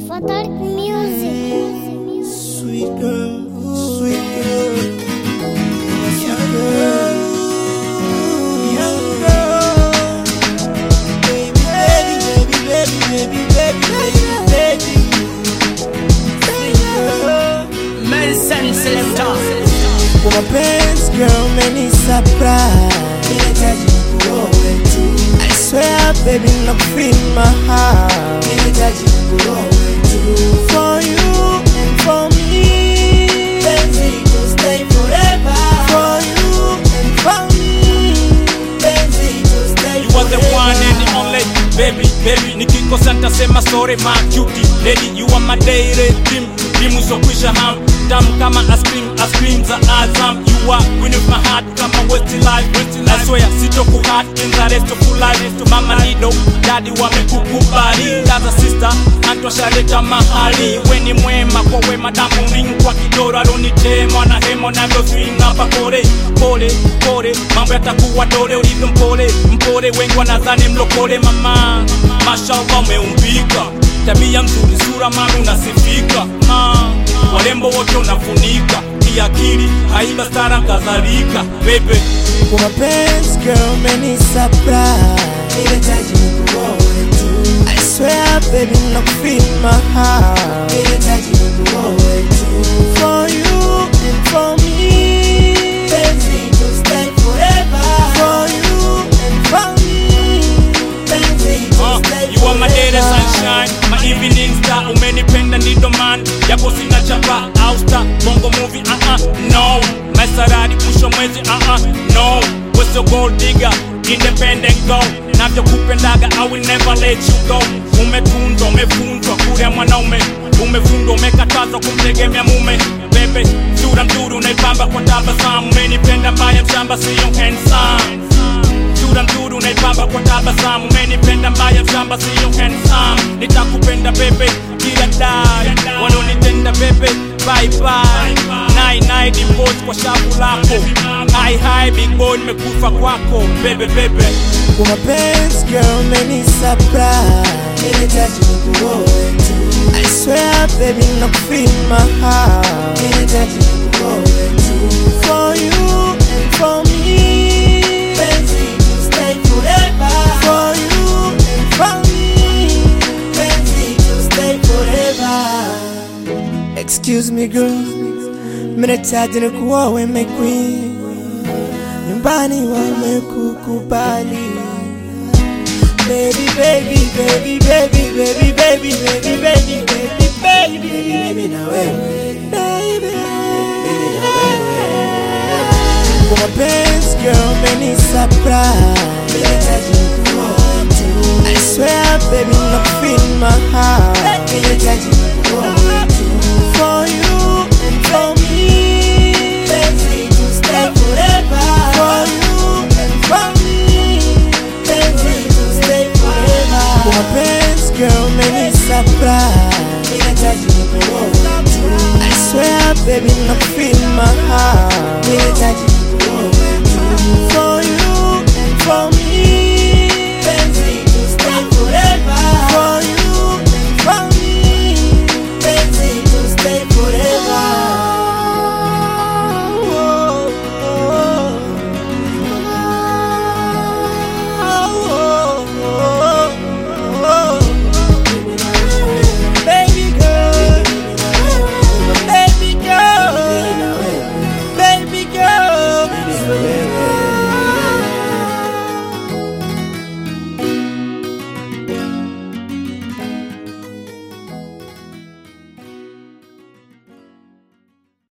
Fatal music. Sweet girl, sweet girl, young girl, young girl, baby, baby, baby, baby, baby, baby, baby, girl. Medicine selector. For my parents, girl, many surprise. I swear, baby, not feel my heart. For you and for me, Benzi to stay forever. For you and for me, Benzi to stay forever. You are the one and the only, baby, baby. Nikikosa nitasema sorry, my cutie lady. You are my daily dream, dream usokwisha ham. Tamu kama ice cream za Azam. You are winning with my heart kama Westlife. I swear sitokuhat in the rest of life. Mama Nido, daddy wamekukubali. Dada sister, antoshaleta mahali. Weni mwema kwa wema, damu ring kwa kidoro. Alonitema na hemo na ndo swing hapa kore. Pole, pole, mambo yatakuwa dole. Ulivyo mpole, mpole, wengi wanadhani mlokole. Mama, mashallah umeumbika. Tabia mzuri, sura mami unasifika. Walembo wote unafunika. Kiakili, haiba stara kadhalika. Baby, for my parents, girl, many surprise. I swear, baby, not feel my heart. For you and for me, Benzi to stay forever. For you and for me, Benzi to stay you are my day the sunshine, my evening star. Umenipenda ndido man, japo sina chapa au star. Bongo movie, no. Maisarari mwisho mwezi, no. What's your gold digger, independent go. Navyo kupendaga, I will never let you go. Umetunzwa, umefunzwa, kuria mwanaume. Umefundwa, umekatazwa kumtegemea mume. Bebe, sura mzuri unaipamba kwa tabasamu. Umenipenda mbaya mshamba siyo handsome. Sura mzuri unaipamba kwa tabasamu. Umenipenda mbaya mshamba siyo handsome. Nitakupenda bebe, kila day. Wanonitenda bebe, bye bye. Night night divorce kwa shabu lako. Hi hi big boy nimekufa kwako. Bebe bebe. For my parents, girl, many surprise. I swear, baby, not feel my heart. For you and for me, Benzi to stay forever. For you and for me, Benzi to stay forever. Excuse me, girl, minahitaji nikuoe my queen. Nyumbani wamekukubali. Baby, baby, baby, baby, baby, baby, baby, baby, baby, baby, baby, na wewe, baby, na wewe. For my parents, girl, many surprise. I swear, baby, not feel my heart. For you and for me, Benzi to stay forever. For you and for me, Benzi to stay forever. For my parents, girl, many surprise. I swear, baby, not feel my heart. For you and for me.